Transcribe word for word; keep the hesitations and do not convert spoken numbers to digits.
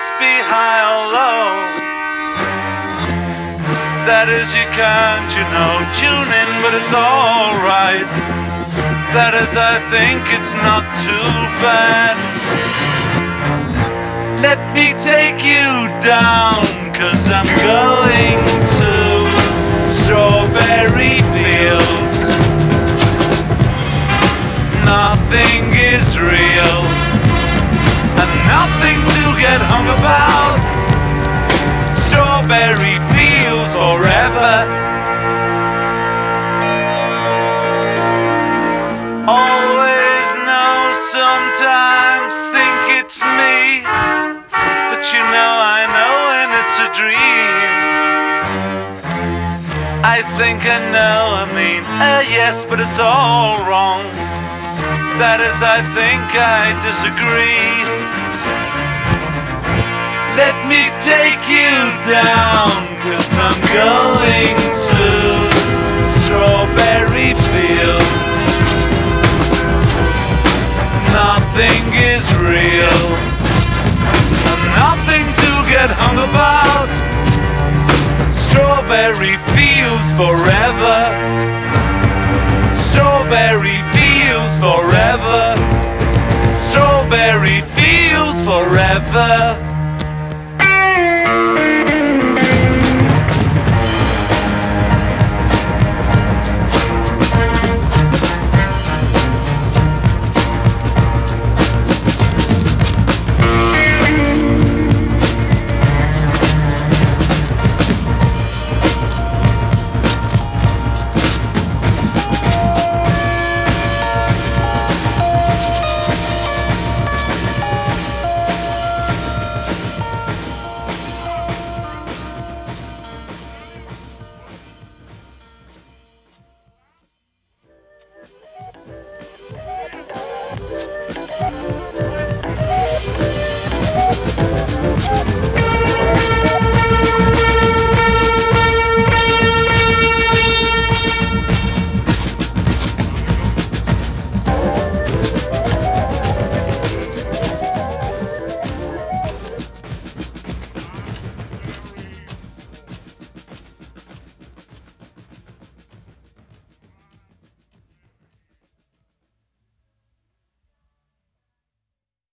must be high or low. That is, you can't, you know, tune in, but it's alright. That is, I think it's not too bad. Let me take you down, 'cause I'm going to strawberry fields. Nothing is real, and nothing to get hung about. Strawberry fields forever. Always know, sometimes think it's me, but you know I know when it's a dream. I think I know, I mean, uh, yes, but it's all wrong. That is, I think I disagree. Let me take you down, 'cause I'm going to strawberry fields. Nothing is real, and nothing to get hung about. Strawberry fields forever. Strawberry fields forever. Strawberry fields forever.